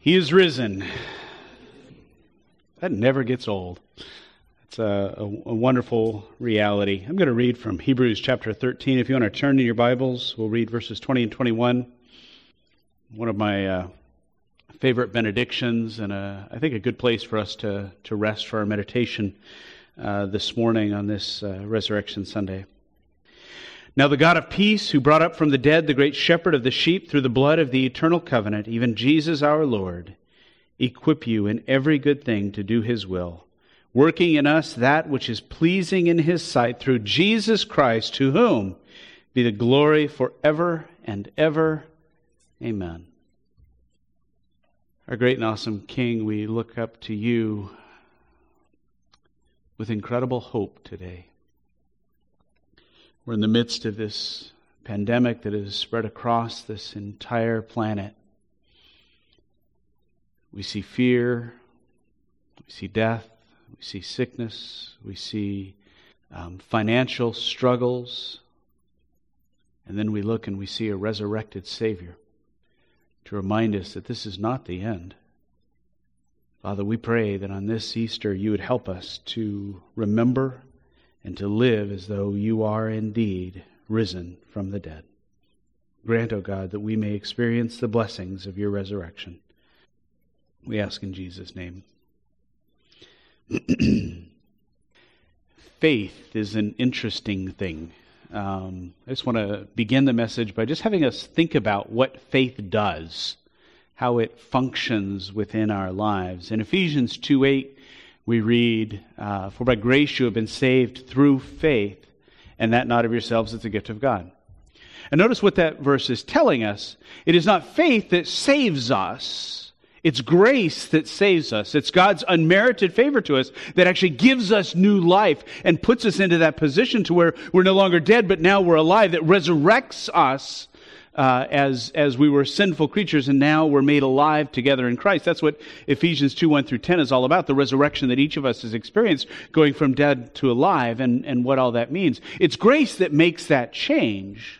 He is risen. That never gets old. It's a wonderful reality. I'm going to read from Hebrews chapter 13. If you want to turn to your Bibles, we'll read verses 20 and 21. One of my favorite benedictions, and I think a good place for us to rest for our meditation this morning on this Resurrection Sunday. Now the God of peace, who brought up from the dead the great shepherd of the sheep through the blood of the eternal covenant, even Jesus our Lord, equip you in every good thing to do His will, working in us that which is pleasing in His sight through Jesus Christ, to whom be the glory forever and ever. Amen. Our great and awesome King, we look up to you with incredible hope today. We're in the midst of this pandemic that has spread across this entire planet. We see fear, we see death, we see sickness, we see financial struggles, and then we look and we see a resurrected Savior to remind us that this is not the end. Father, we pray that on this Easter you would help us to remember and to live as though you are indeed risen from the dead. Grant, O God, that we may experience the blessings of your resurrection. We ask in Jesus' name. Faith is an interesting thing. I just want to begin the message by just having us think about what faith does, how it functions within our lives. In Ephesians 2:8, we read, "For by grace you have been saved through faith, and that not of yourselves, it's a gift of God." And notice what that verse is telling us. It is not faith that saves us. It's grace that saves us. It's God's unmerited favor to us that actually gives us new life and puts us into that position to where we're no longer dead, but now we're alive, that resurrects us as we were sinful creatures, and now we're made alive together in Christ. That's what Ephesians 2:1 through 10 is all about, the resurrection that each of us has experienced, going from dead to alive, and what all that means. It's grace that makes that change.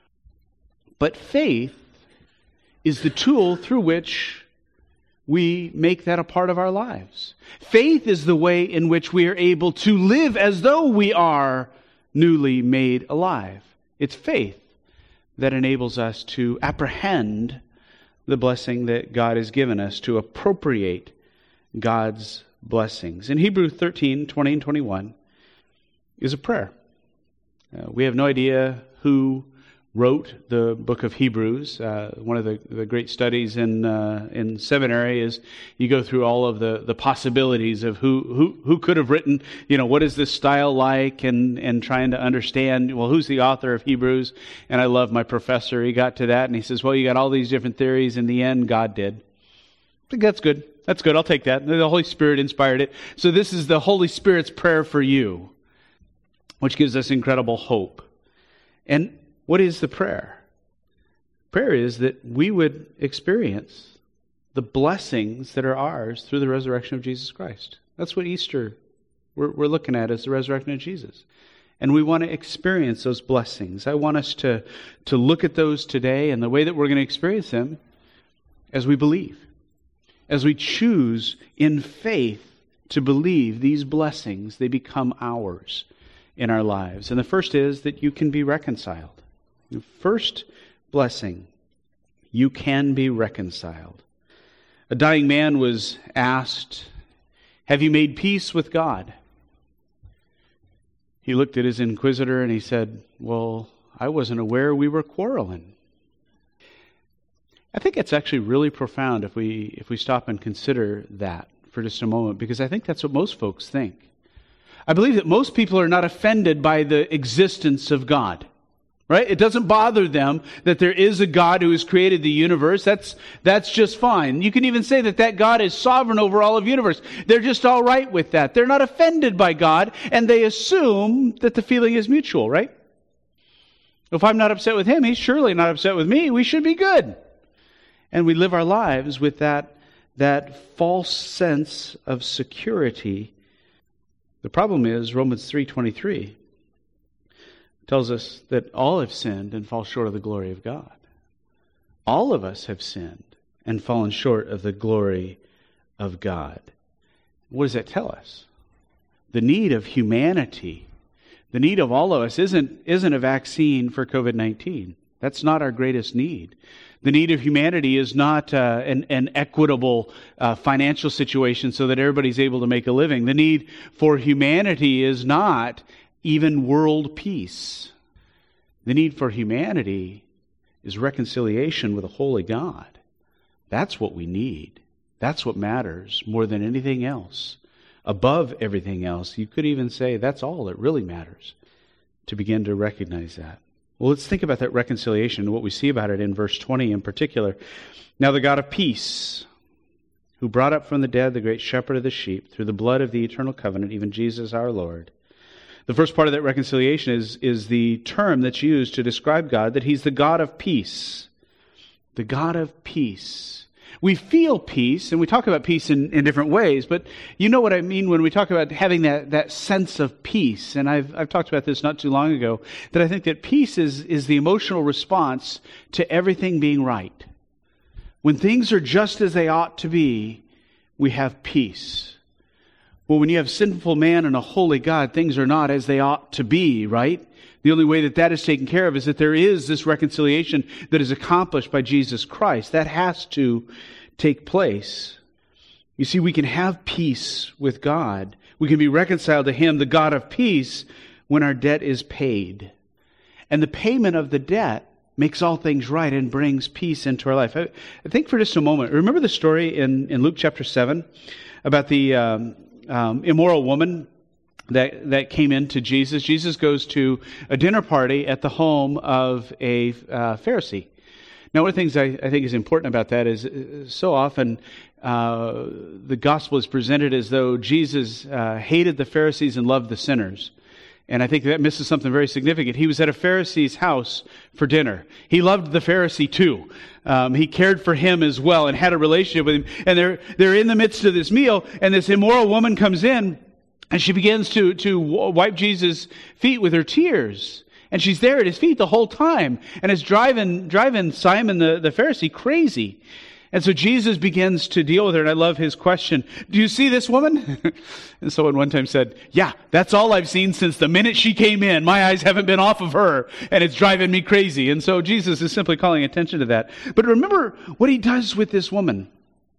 But faith is the tool through which we make that a part of our lives. Faith is the way in which we are able to live as though we are newly made alive. It's faith that enables us to apprehend the blessing that God has given us, to appropriate God's blessings. In Hebrews 13, 20 and 21 is a prayer. We have no idea who wrote the book of Hebrews. One of the great studies in seminary is you go through all of the possibilities of who could have written, what is this style like, and trying to understand, well, who's the author of Hebrews? And I love my professor. He got to that and he says, well, you got all these different theories. In the end, God did. I think that's good. That's good. I'll take that. The Holy Spirit inspired it. So this is the Holy Spirit's prayer for you, which gives us incredible hope. And what is the prayer? Prayer is that we would experience the blessings that are ours through the resurrection of Jesus Christ. That's what Easter we're looking at, is the resurrection of Jesus. And we want to experience those blessings. I want us to look at those today, and the way that we're going to experience them as we believe. As we choose in faith to believe these blessings, they become ours in our lives. And the first is that you can be reconciled. The first blessing, you can be reconciled. A dying man was asked, "Have you made peace with God?" He looked at his inquisitor and he said, "Well, I wasn't aware we were quarreling." I think it's actually really profound if we stop and consider that for just a moment, because I think that's what most folks think. I believe that most people are not offended by the existence of God. Right? It doesn't bother them that there is a God who has created the universe. That's just fine. You can even say that God is sovereign over all of the universe. They're just all right with that. They're not offended by God, and they assume that the feeling is mutual, right? If I'm not upset with him, he's surely not upset with me. We should be good. And we live our lives with that false sense of security. The problem is Romans 3:23. Tells us that all have sinned and fall short of the glory of God. All of us have sinned and fallen short of the glory of God. What does that tell us? The need of humanity, the need of all of us isn't a vaccine for COVID-19. That's not our greatest need. The need of humanity is not an equitable financial situation so that everybody's able to make a living. The need for humanity is not even world peace. The need for humanity is reconciliation with a holy God. That's what we need. That's what matters more than anything else. Above everything else, you could even say that's all that really matters, to begin to recognize that. Well, let's think about that reconciliation, what we see about it in verse 20 in particular. Now the God of peace, who brought up from the dead the great shepherd of the sheep through the blood of the eternal covenant, even Jesus our Lord. The first part of that reconciliation is the term that's used to describe God, that He's the God of peace. The God of peace. We feel peace, and we talk about peace in different ways, but you know what I mean when we talk about having that sense of peace. And I've talked about this not too long ago, that I think that peace is the emotional response to everything being right. When things are just as they ought to be, we have peace. Well, when you have sinful man and a holy God, things are not as they ought to be, right? The only way that is taken care of is that there is this reconciliation that is accomplished by Jesus Christ. That has to take place. You see, we can have peace with God. We can be reconciled to Him, the God of peace, when our debt is paid. And the payment of the debt makes all things right and brings peace into our life. I think for just a moment, remember the story in Luke chapter 7 about the immoral woman that came into Jesus. Jesus goes to a dinner party at the home of a Pharisee. Now, one of the things I think is important about that is so often the gospel is presented as though Jesus hated the Pharisees and loved the sinners. And I think that misses something very significant. He was at a Pharisee's house for dinner. He loved the Pharisee too. He cared for him as well and had a relationship with him. And they're in the midst of this meal, and this immoral woman comes in, and she begins to wipe Jesus' feet with her tears. And she's there at his feet the whole time. And it's driving Simon the Pharisee crazy. And so Jesus begins to deal with her. And I love his question, do you see this woman? And someone one time said, yeah, that's all I've seen since the minute she came in. My eyes haven't been off of her. And it's driving me crazy. And so Jesus is simply calling attention to that. But remember what he does with this woman.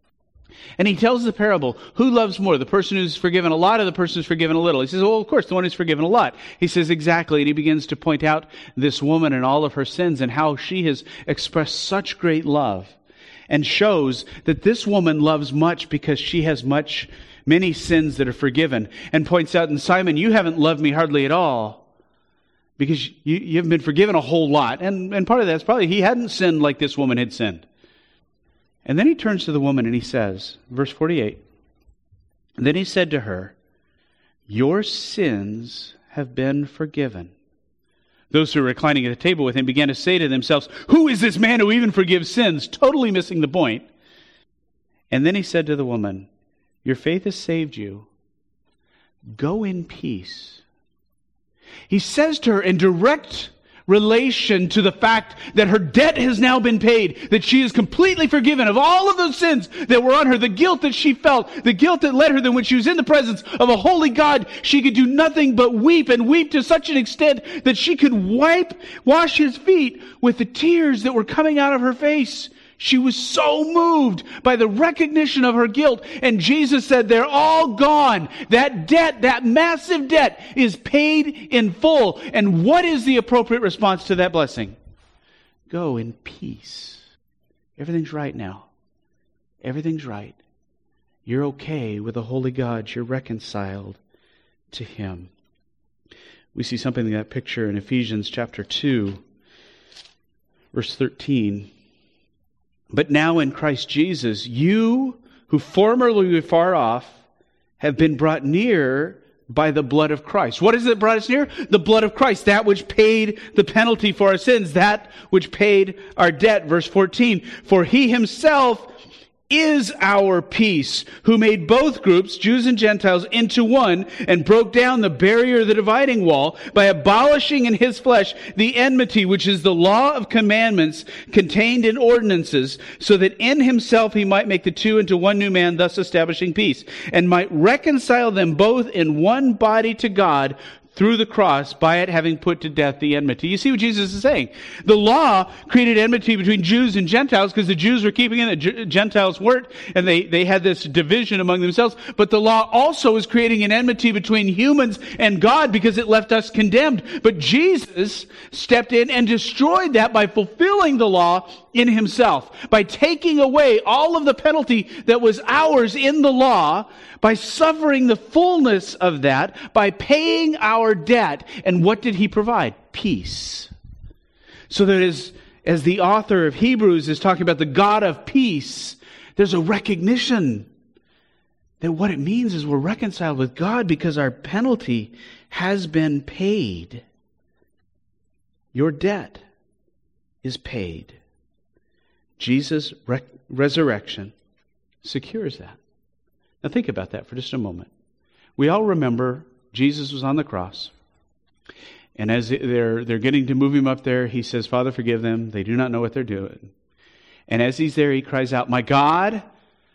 And he tells the parable, who loves more, the person who's forgiven a lot or the person who's forgiven a little? He says, well, of course, the one who's forgiven a lot. He says, exactly. And he begins to point out this woman and all of her sins and how she has expressed such great love, and shows that this woman loves much because she has many sins that are forgiven. And points out, and Simon, you haven't loved me hardly at all because you haven't been forgiven a whole lot. And part of that's probably he hadn't sinned like this woman had sinned. And then he turns to the woman and he says, verse 48, then he said to her, your sins have been forgiven. Those who were reclining at the table with him began to say to themselves, who is this man who even forgives sins? Totally missing the point. And then he said to the woman, your faith has saved you. Go in peace. He says to her in direct relation to the fact that her debt has now been paid, that she is completely forgiven of all of those sins that were on her, the guilt that she felt, the guilt that led her that when she was in the presence of a holy God, she could do nothing but weep, and weep to such an extent that she could wash his feet with the tears that were coming out of her face. She was so moved by the recognition of her guilt. And Jesus said, they're all gone. That debt, that massive debt, is paid in full. And what is the appropriate response to that blessing? Go in peace. Everything's right now. Everything's right. You're okay with a holy God. You're reconciled to Him. We see something in that picture in Ephesians chapter 2, verse 13. But now in Christ Jesus, you who formerly were far off have been brought near by the blood of Christ. What is it brought us near? The blood of Christ, that which paid the penalty for our sins, that which paid our debt. Verse 14, for He Himself is our peace, who made both groups, Jews and Gentiles, into one, and broke down the barrier, the dividing wall, by abolishing in his flesh the enmity, which is the law of commandments contained in ordinances, so that in himself he might make the two into one new man, thus establishing peace, and might reconcile them both in one body to God through the cross, by it having put to death the enmity. You see what Jesus is saying? The law created enmity between Jews and Gentiles because the Jews were keeping it, the Gentiles weren't, and they had this division among themselves. But the law also is creating an enmity between humans and God because it left us condemned. But Jesus stepped in and destroyed that by fulfilling the law in himself, by taking away all of the penalty that was ours in the law, by suffering the fullness of that, by paying our debt. And what did he provide? Peace. So that as the author of Hebrews is talking about the God of peace, there's a recognition that what it means is we're reconciled with God because our penalty has been paid. Your debt is paid. Jesus' resurrection secures that. Now think about that for just a moment. We all remember Jesus was on the cross. And as they're getting to move him up there, he says, Father, forgive them. They do not know what they're doing. And as he's there, he cries out, my God,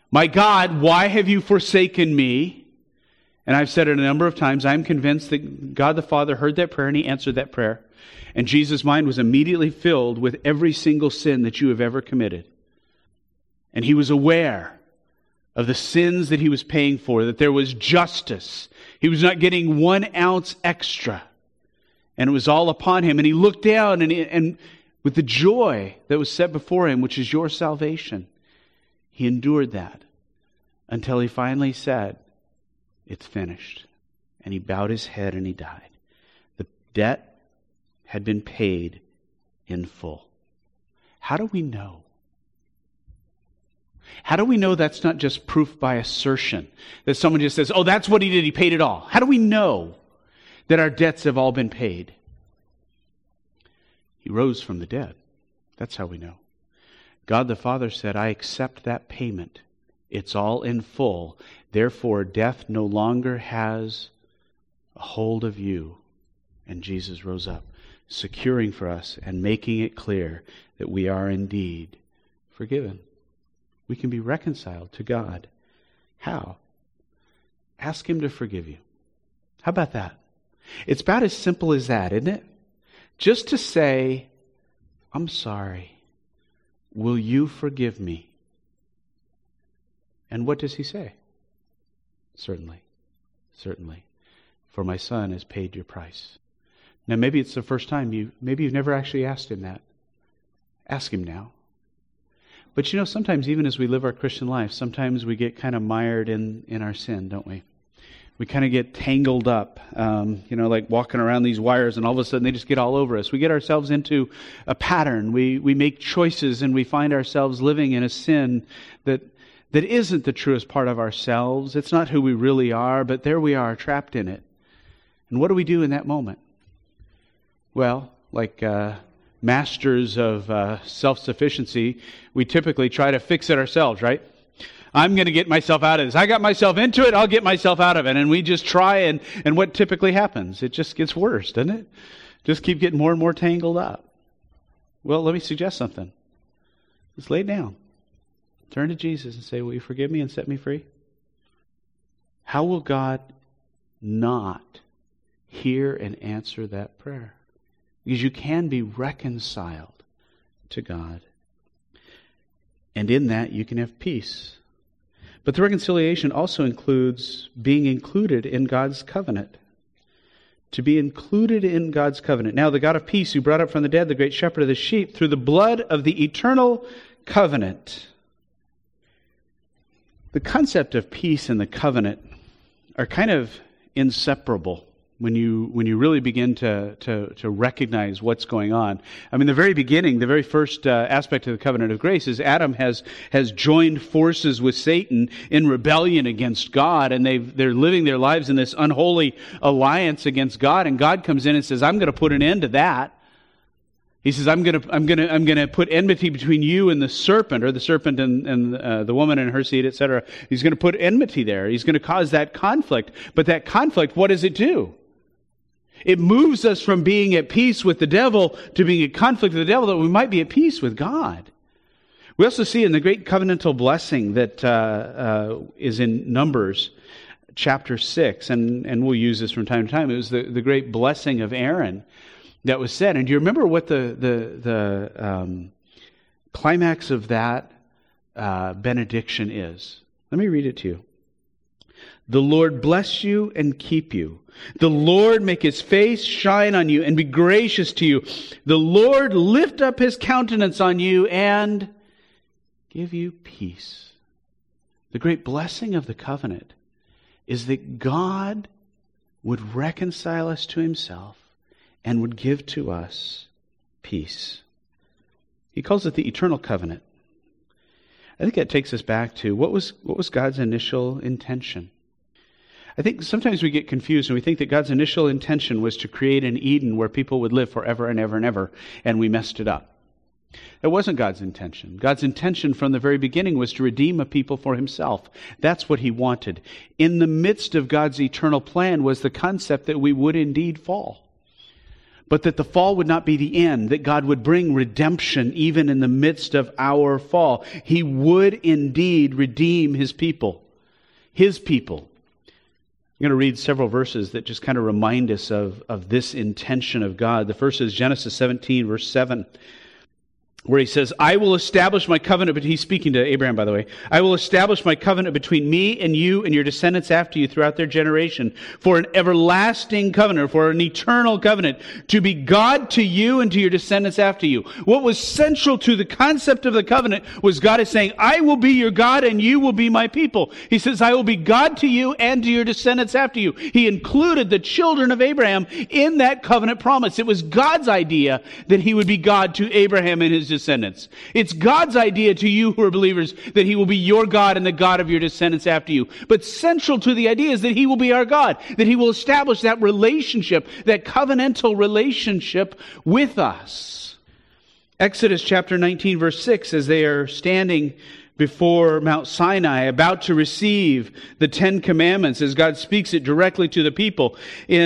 why have you forsaken me? And I've said it a number of times, I'm convinced that God the Father heard that prayer and he answered that prayer. And Jesus' mind was immediately filled with every single sin that you have ever committed. And he was aware of the sins that he was paying for, that there was justice. He was not getting 1 ounce extra. And it was all upon him. And he looked down and with the joy that was set before him, which is your salvation, he endured that until he finally said, it's finished. And he bowed his head and he died. The debt had been paid in full. How do we know? How do we know that's not just proof by assertion? That someone just says, oh, that's what he did, he paid it all. How do we know that our debts have all been paid? He rose from the dead. That's how we know. God the Father said, I accept that payment. It's all in full. Therefore, death no longer has a hold of you. And Jesus rose up, securing for us and making it clear that we are indeed forgiven. We can be reconciled to God. How? Ask him to forgive you. How about that? It's about as simple as that, isn't it? Just to say, I'm sorry. Will you forgive me? And what does he say? Certainly. Certainly. For my son has paid your price. Now maybe it's the first time maybe you've never actually asked him that. Ask him now. But you know, sometimes even as we live our Christian life, sometimes we get kind of mired in our sin, don't we? We kind of get tangled up, like walking around these wires and all of a sudden they just get all over us. We get ourselves into a pattern. We make choices and we find ourselves living in a sin that isn't the truest part of ourselves. It's not who we really are, but there we are trapped in it. And what do we do in that moment? Well, like masters of self-sufficiency, we typically try to fix it ourselves, right? I'm going to get myself out of this. I got myself into it, I'll get myself out of it. And we just try, and what typically happens? It just gets worse, doesn't it? Just keep getting more and more tangled up. Well, let me suggest something. Just lay it down. Turn to Jesus and say, will you forgive me and set me free? How will God not hear and answer that prayer? Because you can be reconciled to God. And in that you can have peace. But the reconciliation also includes being included in God's covenant. To be included in God's covenant. Now the God of peace who brought up from the dead the great shepherd of the sheep through the blood of the eternal covenant. The concept of peace and the covenant are kind of inseparable when you really begin to recognize what's going on. I mean, the very beginning, the very first aspect of the covenant of grace is Adam has joined forces with Satan in rebellion against God, and they're living their lives in this unholy alliance against God, and God comes in and says, I'm going to put an end to that. He says, I'm gonna put enmity between you and the serpent, or the serpent and the woman and her seed, etc. He's going to put enmity there. He's going to cause that conflict. But that conflict, what does it do? It moves us from being at peace with the devil to being at conflict with the devil, that we might be at peace with God. We also see in the great covenantal blessing that is in Numbers chapter 6, and we'll use this from time to time. It was the great blessing of Aaron that was said. And do you remember what the climax of that benediction is? Let me read it to you. The Lord bless you and keep you. The Lord make his face shine on you and be gracious to you. The Lord lift up his countenance on you and give you peace. The great blessing of the covenant is that God would reconcile us to himself and would give to us peace. He calls it the eternal covenant. I think that takes us back to what was God's initial intention. I think sometimes we get confused and we think that God's initial intention was to create an Eden where people would live forever and ever and ever, and we messed it up. It wasn't God's intention. God's intention from the very beginning was to redeem a people for himself. That's what he wanted. In the midst of God's eternal plan was the concept that we would indeed fall. But that the fall would not be the end, that God would bring redemption even in the midst of our fall. He would indeed redeem his people. His people. I'm going to read several verses that just kind of remind us of this intention of God. The first is Genesis 17, verse 7. Where he says, I will establish my covenant, but he's speaking to Abraham, by the way. I will establish my covenant between me and you and your descendants after you throughout their generation for an everlasting covenant, for an eternal covenant, to be God to you and to your descendants after you. What was central to the concept of the covenant was God is saying, I will be your God and you will be my people. He says, I will be God to you and to your descendants after you. He included the children of Abraham in that covenant promise. It was God's idea that he would be God to Abraham and his descendants. It's God's idea to you who are believers that he will be your God and the God of your descendants after you. But central to the idea is that he will be our God, that he will establish that relationship, that covenantal relationship with us. Exodus chapter 19 verse 6, as they are standing before Mount Sinai, about to receive the Ten Commandments, as God speaks it directly to the people.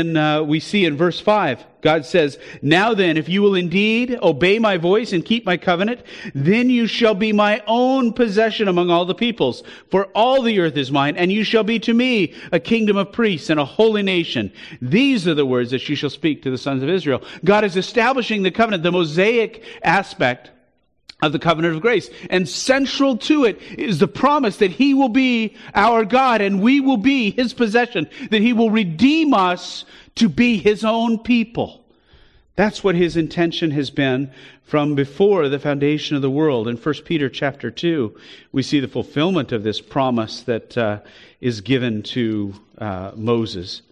We see in verse 5, God says, now then, if you will indeed obey my voice and keep my covenant, then you shall be my own possession among all the peoples. For all the earth is mine, and you shall be to me a kingdom of priests and a holy nation. These are the words that you shall speak to the sons of Israel. God is establishing the covenant, the Mosaic aspect of the covenant of grace. And central to it is the promise that he will be our God and we will be his possession, that he will redeem us to be his own people. That's what his intention has been from before the foundation of the world. In 1 Peter chapter 2, we see the fulfillment of this promise that is given to Moses.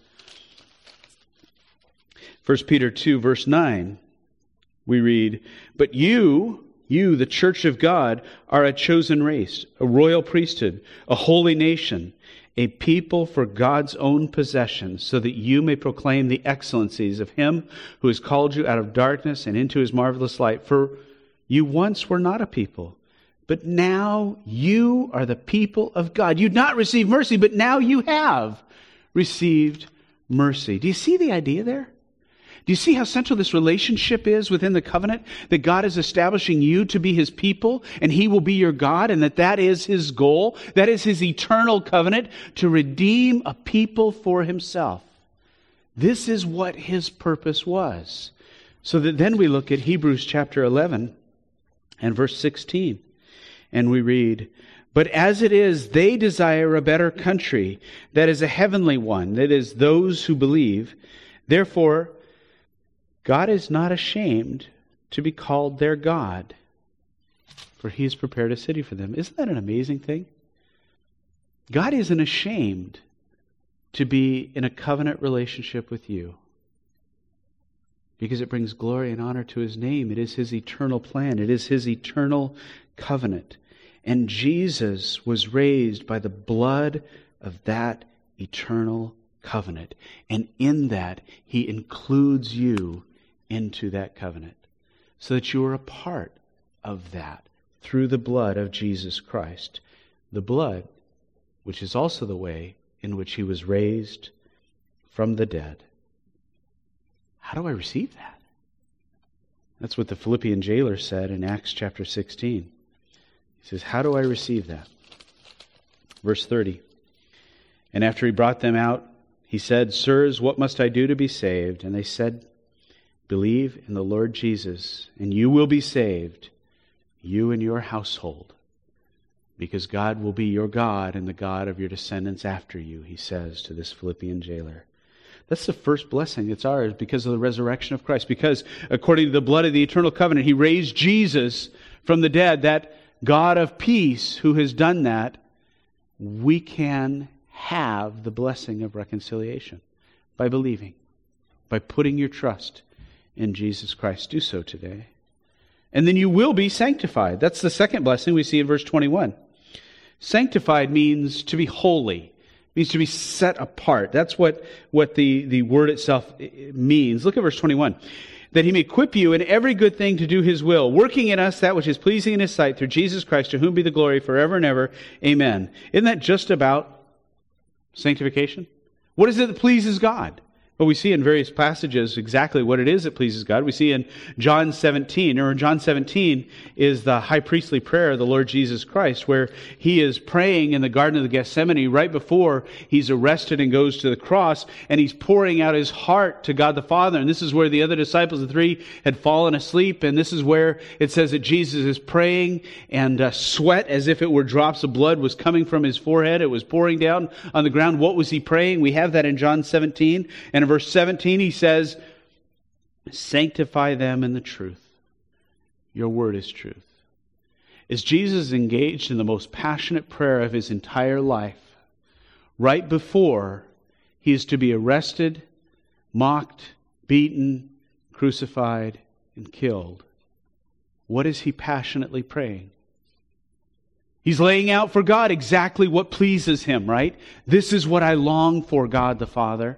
1 Peter 2, verse 9, we read, but you, the church of God, are a chosen race, a royal priesthood, a holy nation, a people for God's own possession, so that you may proclaim the excellencies of him who has called you out of darkness and into his marvelous light. For you once were not a people, but now you are the people of God. You'd not received mercy, but now you have received mercy. Do you see the idea there? Do you see how central this relationship is within the covenant? That God is establishing you to be his people and he will be your God, and that is his goal. That is his eternal covenant, to redeem a people for himself. This is what his purpose was. So that then we look at Hebrews chapter 11 and verse 16, and we read, but as it is, they desire a better country, that is a heavenly one, that is those who believe. Therefore, God is not ashamed to be called their God, for he has prepared a city for them. Isn't that an amazing thing? God isn't ashamed to be in a covenant relationship with you, because it brings glory and honor to his name. It is his eternal plan. It is his eternal covenant. And Jesus was raised by the blood of that eternal covenant. And in that, he includes you into that covenant. so that you are a part of that through the blood of Jesus Christ. The blood, which is also the way in which he was raised from the dead. How do I receive that? That's what the Philippian jailer said in Acts chapter 16. He says, how do I receive that? Verse 30. And after he brought them out, he said, Sirs, what must I do to be saved? And they said, Believe in the Lord Jesus, and you will be saved, you and your household, because God will be your God and the God of your descendants after you, he says to this Philippian jailer. That's the first blessing that's ours because of the resurrection of Christ. Because according to the blood of the eternal covenant, he raised Jesus from the dead. That God of peace who has done that, we can have the blessing of reconciliation by believing, by putting your trust in Jesus Christ. Do so today. And then you will be sanctified. That's the second blessing we see in verse 21. Sanctified means to be holy. Means to be set apart. That's what the word itself means. Look at verse 21. That he may equip you in every good thing to do his will, working in us that which is pleasing in his sight through Jesus Christ, to whom be the glory forever and ever. Amen. Isn't that just about sanctification? What is it that pleases God? Well, we see in various passages exactly what it is that pleases God. We see in John 17, or John 17 is the high priestly prayer of the Lord Jesus Christ, where he is praying in the Garden of Gethsemane right before he's arrested and goes to the cross, and he's pouring out his heart to God the Father. And this is where the other disciples, the three, had fallen asleep, and this is where it says that Jesus is praying, and sweat, as if it were drops of blood, was coming from his forehead. It was pouring down on the ground. What was he praying? We have that in John 17, and in verse 17, he says, sanctify them in the truth. Your word is truth. As Jesus engaged in the most passionate prayer of his entire life, right before he is to be arrested, mocked, beaten, crucified, and killed, what is he passionately praying? He's laying out for God exactly what pleases him, right? This is what I long for, God the Father.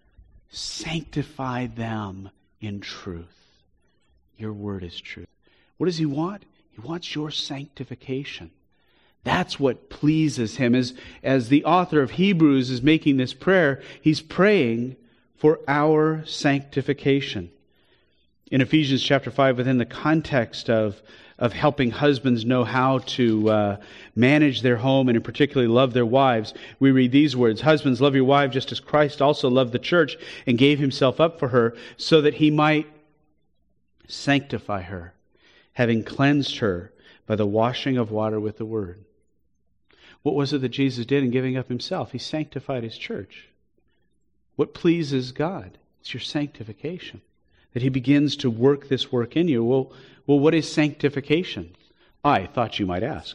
Sanctify them in truth. Your word is truth. What does he want? He wants your sanctification. That's what pleases him. As the author of Hebrews is making this prayer, he's praying for our sanctification. In Ephesians chapter 5, within the context of helping husbands know how to manage their home and in particularly love their wives, we read these words, Husbands, love your wife just as Christ also loved the church and gave himself up for her so that he might sanctify her, having cleansed her by the washing of water with the word. What was it that Jesus did in giving up himself? He sanctified his church. What pleases God? It's your sanctification. That he begins to work this work in you. Well, what is sanctification? I thought you might ask.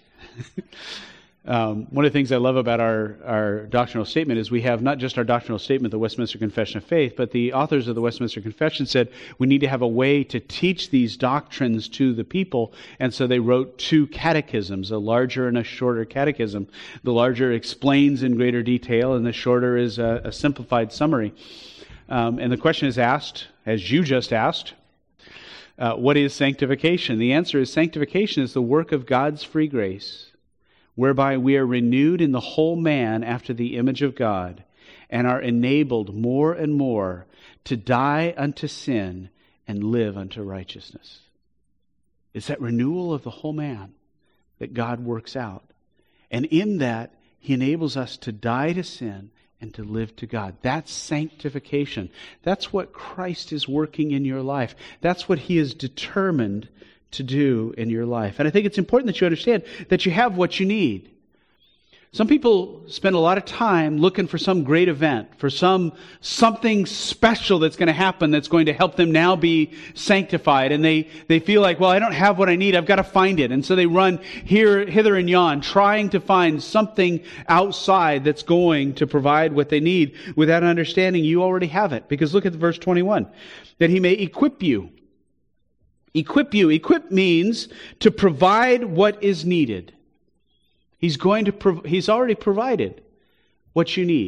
One of the things I love about our doctrinal statement is we have not just our doctrinal statement, the Westminster Confession of Faith, but the authors of the Westminster Confession said we need to have a way to teach these doctrines to the people, and so they wrote two catechisms, a larger and a shorter catechism. The larger explains in greater detail, and the shorter is a simplified summary. And the question is asked, as you just asked, what is sanctification? The answer is sanctification is the work of God's free grace, whereby we are renewed in the whole man after the image of God, and are enabled more and more to die unto sin and live unto righteousness. It's that renewal of the whole man that God works out. And in that, he enables us to die to sin and to live to God. That's sanctification. That's what Christ is working in your life. That's what he is determined to do in your life. And I think it's important that you understand that you have what you need. Some people spend a lot of time looking for some great event, for something special that's going to happen that's going to help them now be sanctified. And they feel like, well, I don't have what I need. I've got to find it. And so they run hither and yon, trying to find something outside that's going to provide what they need without understanding you already have it. Because look at verse 21. That he may equip you. Equip you. Equip means to provide what is needed. He's already provided what you need.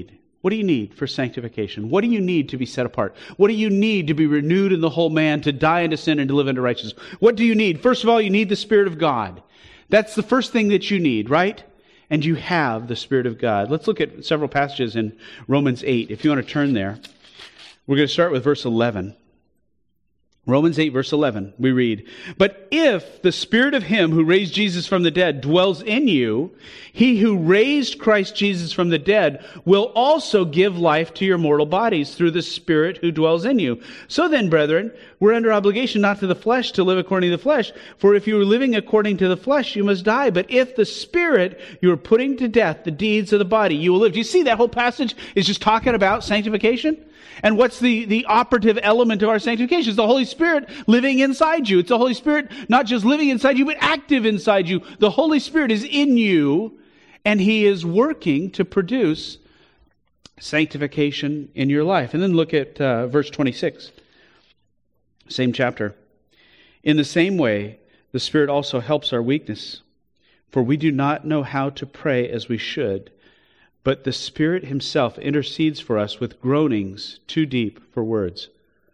What do you need for sanctification? What do you need to be set apart? What do you need to be renewed in the whole man, to die into sin and to live into righteousness? What do you need? First of all, you need the Spirit of God. That's the first thing that you need, right? And you have the Spirit of God. Let's look at several passages in Romans 8. If you want to turn there, we're going to start with verse 11. Romans 8, verse 11, we read, "But if the Spirit of Him who raised Jesus from the dead dwells in you, He who raised Christ Jesus from the dead will also give life to your mortal bodies through the Spirit who dwells in you. So then, brethren, we're under obligation not to the flesh to live according to the flesh. For if you are living according to the flesh, you must die. But if the Spirit you are putting to death the deeds of the body, you will live." Do you see that whole passage is just talking about sanctification? And what's the operative element of our sanctification? It's the Holy Spirit living inside you. It's the Holy Spirit not just living inside you, but active inside you. The Holy Spirit is in you, and He is working to produce sanctification in your life. And then look at verse 26, same chapter. "In the same way, the Spirit also helps our weakness, for we do not know how to pray as we should, but the Spirit Himself intercedes for us with groanings too deep for words."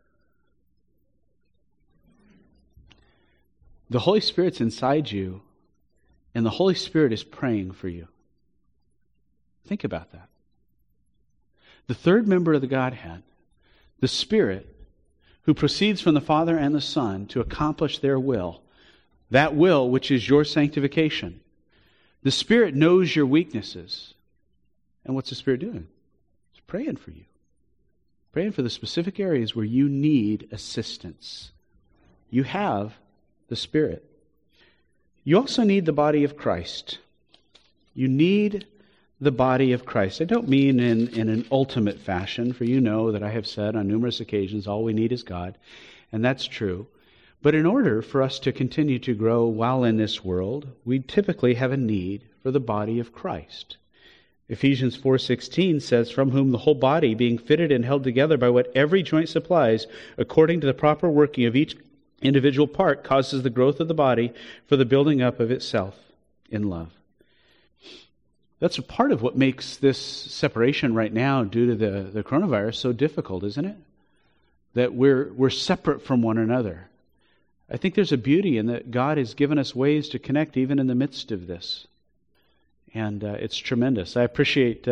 The Holy Spirit's inside you, and the Holy Spirit is praying for you. Think about that. The third member of the Godhead, the Spirit, who proceeds from the Father and the Son to accomplish their will, that will which is your sanctification. The Spirit knows your weaknesses. And what's the Spirit doing? It's praying for you. Praying for the specific areas where you need assistance. You have the Spirit. You also need the body of Christ. You need the body of Christ. I don't mean in an ultimate fashion, for you know that I have said on numerous occasions, all we need is God, and that's true. But in order for us to continue to grow while in this world, we typically have a need for the body of Christ. Ephesians 4:16 says, "From whom the whole body, being fitted and held together by what every joint supplies, according to the proper working of each individual part, causes the growth of the body for the building up of itself in love." That's a part of what makes this separation right now due to the coronavirus so difficult, isn't it? That we're separate from one another. I think there's a beauty in that God has given us ways to connect even in the midst of this. And it's tremendous. I appreciate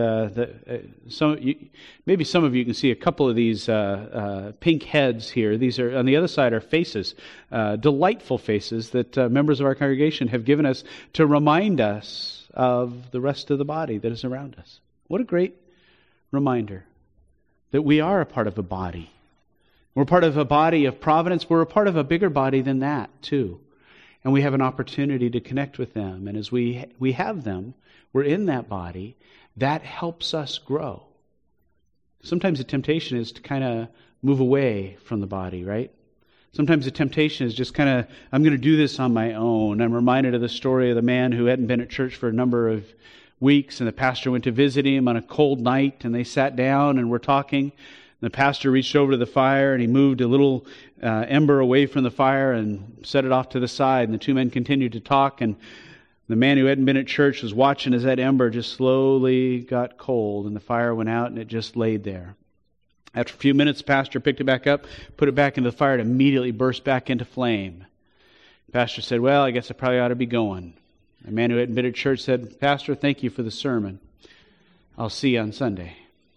maybe some of you can see a couple of these pink heads here. These are, on the other side, are faces, delightful faces that members of our congregation have given us to remind us of the rest of the body that is around us. What a great reminder that we are a part of a body. We're part of a body of providence. We're a part of a bigger body than that, too. And we have an opportunity to connect with them. And as we have them, we're in that body, that helps us grow. Sometimes the temptation is to kind of move away from the body, right? Sometimes the temptation is just kind of, I'm going to do this on my own. I'm reminded of the story of the man who hadn't been at church for a number of weeks, and the pastor went to visit him on a cold night, and they sat down and were talking. And the pastor reached over to the fire, and he moved a little ember away from the fire and set it off to the side. And the two men continued to talk, and the man who hadn't been at church was watching as that ember just slowly got cold, and the fire went out, and it just laid there. After a few minutes, the pastor picked it back up, put it back into the fire, and immediately burst back into flame. The pastor said, "Well, I guess I probably ought to be going." The man who hadn't been at church said, "Pastor, thank you for the sermon. I'll see you on Sunday."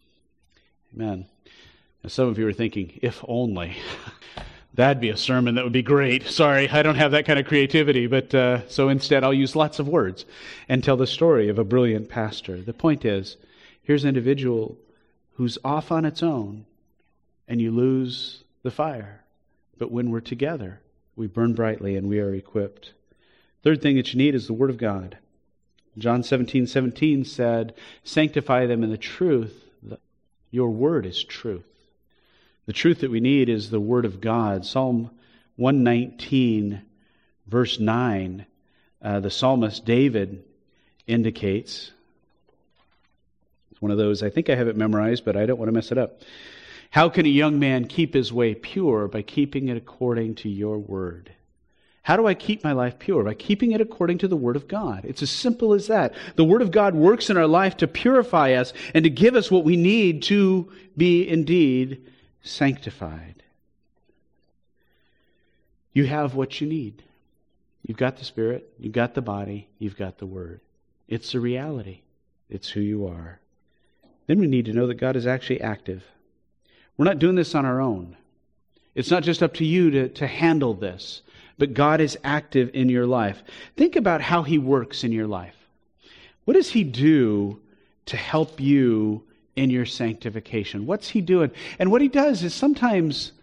Amen. Now, some of you are thinking, if only. That'd be a sermon that would be great. Sorry, I don't have that kind of creativity, but so instead I'll use lots of words and tell the story of a brilliant pastor. The point is, here's an individual who's off on its own, and you lose the fire. But when we're together, we burn brightly and we are equipped. Third thing that you need is the Word of God. John 17:17 said, "Sanctify them in the truth. Your word is truth." The truth that we need is the Word of God. Psalm 119, verse 9, the psalmist David indicates, it's one of those, I think I have it memorized, but I don't want to mess it up. "How can a young man keep his way pure? By keeping it according to your word." How do I keep my life pure? By keeping it according to the Word of God. It's as simple as that. The Word of God works in our life to purify us and to give us what we need to be indeed sanctified. You have what you need. You've got the Spirit, you've got the body, you've got the Word. It's a reality. It's who you are. Then we need to know that God is actually active. We're not doing this on our own. It's not just up to you to handle this, but God is active in your life. Think about how He works in your life. What does He do to help you in your sanctification? What's He doing? And what He does is sometimes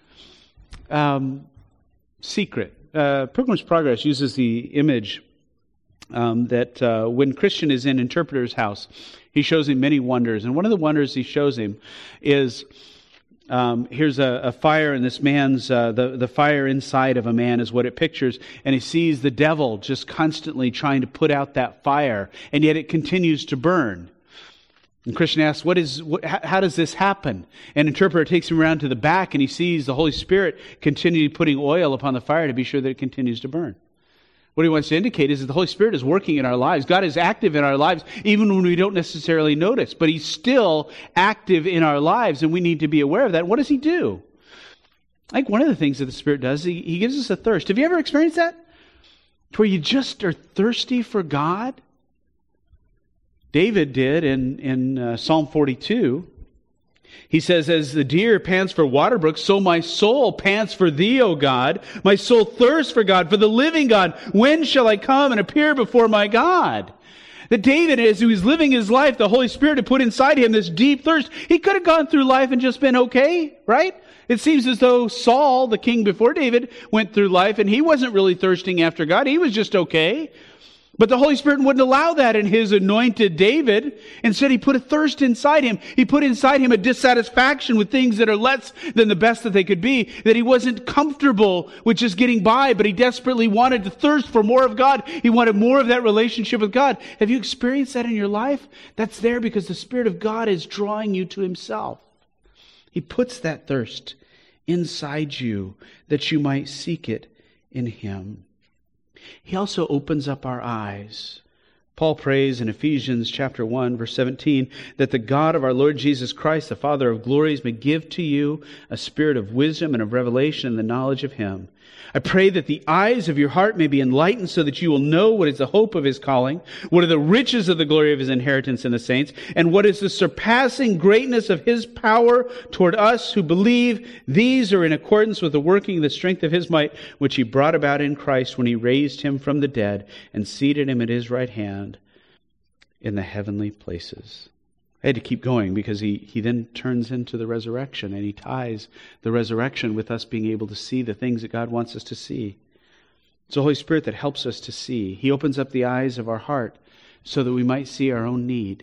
secret. Pilgrim's Progress uses the image that when Christian is in Interpreter's house, he shows him many wonders. And one of the wonders he shows him is, here's a fire, and this man's, the fire inside of a man is what it pictures. And he sees the devil just constantly trying to put out that fire, and yet it continues to burn. And Christian asks, how does this happen? And Interpreter takes him around to the back, and he sees the Holy Spirit continually putting oil upon the fire to be sure that it continues to burn. What he wants to indicate is that the Holy Spirit is working in our lives. God is active in our lives, even when we don't necessarily notice. But He's still active in our lives, and we need to be aware of that. What does He do? I think one of the things that the Spirit does, He gives us a thirst. Have you ever experienced that? To where you just are thirsty for God? David did in Psalm 42. He says, as the deer pants for water brooks, so my soul pants for Thee, O God. My soul thirsts for God, for the living God. When shall I come and appear before my God? That David, as he was living his life, the Holy Spirit had put inside him this deep thirst. He could have gone through life and just been okay, right? It seems as though Saul, the king before David, went through life and he wasn't really thirsting after God. He was just okay. But the Holy Spirit wouldn't allow that in His anointed David. Instead, He put a thirst inside him. He put inside him a dissatisfaction with things that are less than the best that they could be. That he wasn't comfortable with just getting by, but he desperately wanted to thirst for more of God. He wanted more of that relationship with God. Have you experienced that in your life? That's there because the Spirit of God is drawing you to Himself. He puts that thirst inside you that you might seek it in Him. He also opens up our eyes. Paul prays in Ephesians chapter 1, verse 17, that the God of our Lord Jesus Christ, the Father of glories, may give to you a spirit of wisdom and of revelation in the knowledge of Him. I pray that the eyes of your heart may be enlightened so that you will know what is the hope of His calling, what are the riches of the glory of His inheritance in the saints, and what is the surpassing greatness of His power toward us who believe. These are in accordance with the working of the strength of His might, which He brought about in Christ when He raised Him from the dead and seated Him at His right hand in the heavenly places. I had to keep going because he then turns into the resurrection, and he ties the resurrection with us being able to see the things that God wants us to see. It's the Holy Spirit that helps us to see. He opens up the eyes of our heart so that we might see our own need.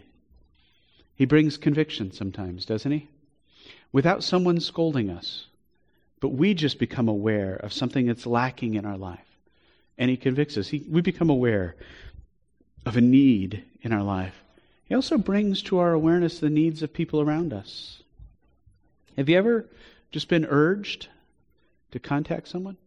He brings conviction sometimes, doesn't He? Without someone scolding us. But we just become aware of something that's lacking in our life. And He convicts us. We become aware of a need in our life. He also brings to our awareness the needs of people around us. Have you ever just been urged to contact someone?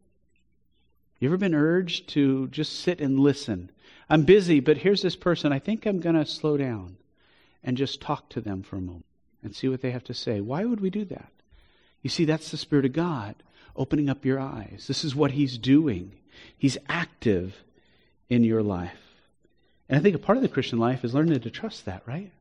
You ever been urged to just sit and listen? I'm busy, but here's this person. I think I'm going to slow down and just talk to them for a moment and see what they have to say. Why would we do that? You see, that's the Spirit of God opening up your eyes. This is what He's doing. He's active in your life. And I think a part of the Christian life is learning to trust that, right?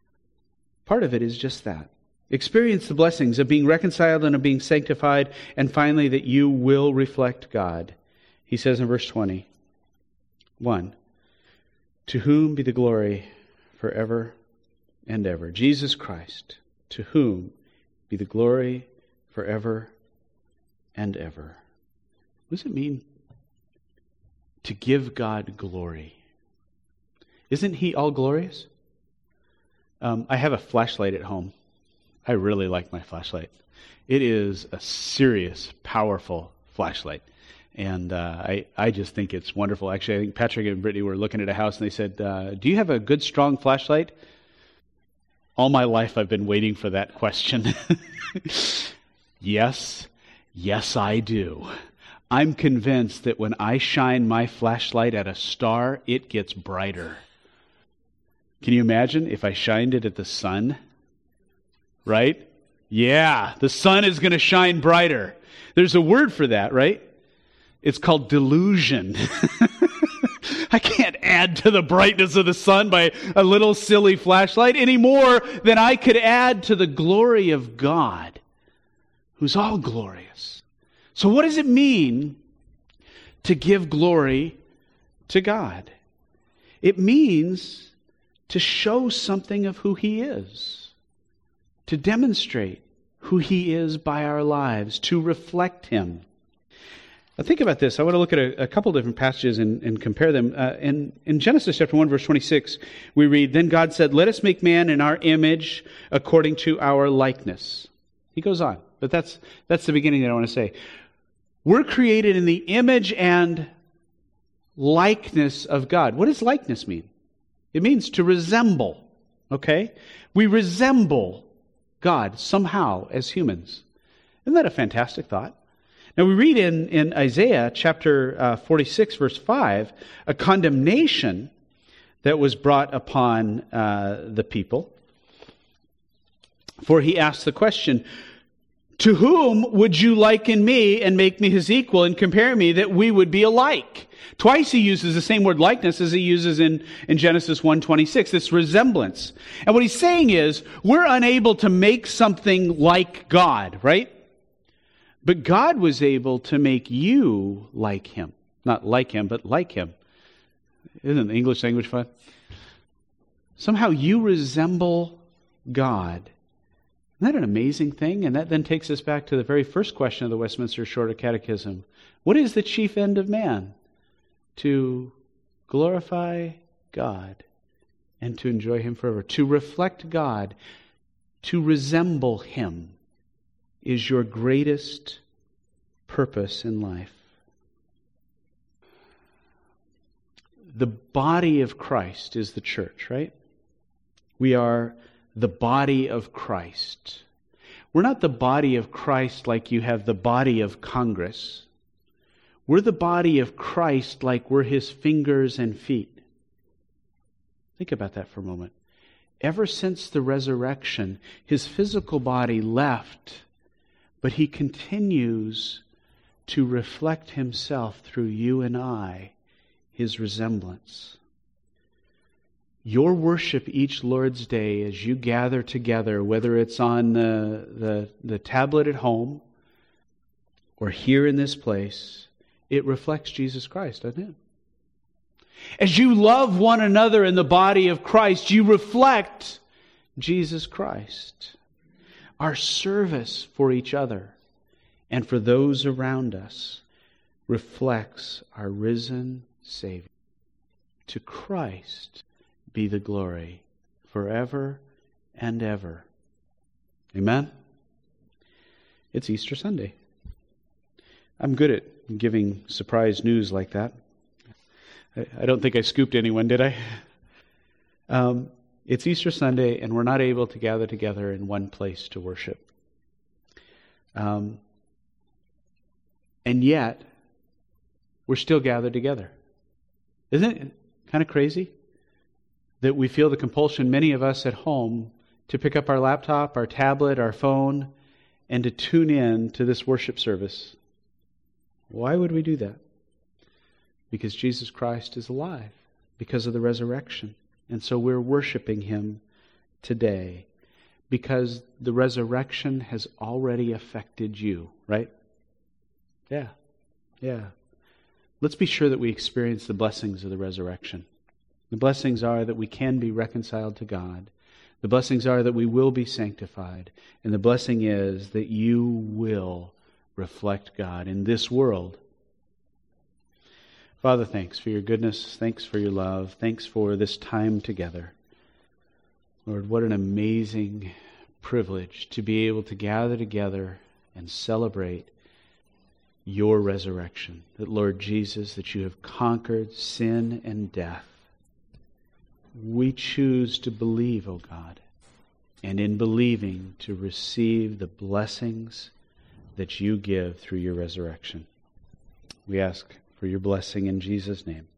Part of it is just that. Experience the blessings of being reconciled and of being sanctified, and finally that you will reflect God. He says in verse 20, 1, to whom be the glory forever and ever. Jesus Christ, to whom be the glory forever and ever. What does it mean to give God glory? Isn't He all glorious? I have a flashlight at home. I really like my flashlight. It is a serious, powerful flashlight. And I just think it's wonderful. Actually, I think Patrick and Brittany were looking at a house and they said, do you have a good, strong flashlight? All my life I've been waiting for that question. Yes, I do. I'm convinced that when I shine my flashlight at a star, it gets brighter. Can you imagine if I shined it at the sun? Right? Yeah, the sun is going to shine brighter. There's a word for that, right? It's called delusion. I can't add to the brightness of the sun by a little silly flashlight any more than I could add to the glory of God, who's all glorious. So what does it mean to give glory to God? It means to show something of who He is, to demonstrate who He is by our lives, to reflect Him. Now think about this. I want to look at a couple different passages and compare them. In Genesis chapter 1, verse 26, we read, "Then God said, 'Let us make man in our image according to our likeness.'" He goes on, but that's the beginning that I want to say. We're created in the image and likeness of God. What does likeness mean? It means to resemble, okay? We resemble God somehow as humans. Isn't that a fantastic thought? Now we read in Isaiah chapter 46, verse 5, a condemnation that was brought upon the people. For he asked the question, "To whom would you liken me and make me his equal and compare me that we would be alike?" Twice he uses the same word likeness as he uses in Genesis 1:26, this resemblance. And what he's saying is, we're unable to make something like God, right? But God was able to make you like Him. Not like Him, but like Him. Isn't the English language fun? Somehow you resemble God. Isn't that an amazing thing? And that then takes us back to the very first question of the Westminster Shorter Catechism. What is the chief end of man? To glorify God and to enjoy Him forever. To reflect God, to resemble Him is your greatest purpose in life. The body of Christ is the church, right? We are the body of Christ. We're not the body of Christ like you have the body of Congress. We're the body of Christ like we're His fingers and feet. Think about that for a moment. Ever since the resurrection, His physical body left, but He continues to reflect Himself through you and I, His resemblance. Your worship each Lord's Day as you gather together, whether it's on the tablet at home or here in this place, it reflects Jesus Christ, doesn't it? As you love one another in the body of Christ, you reflect Jesus Christ. Our service for each other and for those around us reflects our risen Savior. To Christ be the glory forever and ever. Amen? It's Easter Sunday. I'm good at giving surprise news like that. I don't think I scooped anyone, did I? It's Easter Sunday, and we're not able to gather together in one place to worship. And yet, we're still gathered together. Isn't it kind of crazy that we feel the compulsion, many of us at home, to pick up our laptop, our tablet, our phone, and to tune in to this worship service? Why would we do that? Because Jesus Christ is alive, because of the resurrection. And so we're worshiping Him today because the resurrection has already affected you, right? Yeah. Let's be sure that we experience the blessings of the resurrection. The blessings are that we can be reconciled to God. The blessings are that we will be sanctified. And the blessing is that you will reflect God in this world. Father, thanks for your goodness. Thanks for your love. Thanks for this time together. Lord, what an amazing privilege to be able to gather together and celebrate your resurrection. That, Lord Jesus, that you have conquered sin and death. We choose to believe, O God, and in believing to receive the blessings that you give through your resurrection. We ask for your blessing in Jesus' name.